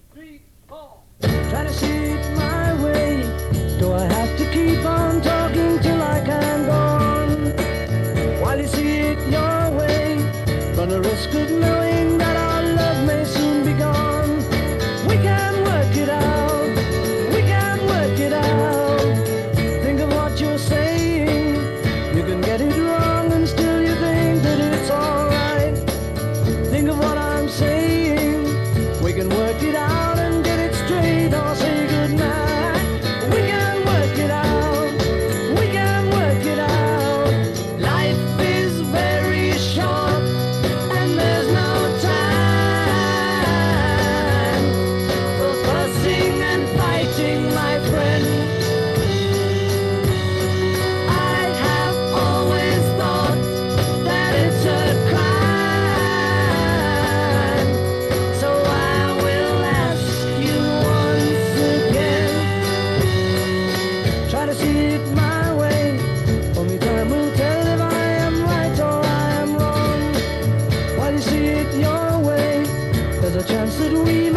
three, four. Try to see it my way. Do I have to keep on talking till I can go on? While you see it your way, run a risk of knowing that our love may soon be gone. We can work it out. We can work it out. Think of what you're saying. You can get it wrong and still you think that it's alright. Think of what I'm saying. We can work it out and get it straight or say goodnight. We can work it out. We can work it out. Life is very short and there's no time for fussing and fighting, my friend. I have always thought that it's a crime. So I will ask you once again. Try to see it my way. Only time will tell if I am right or I am wrong. While you see it your way, there's a chance that we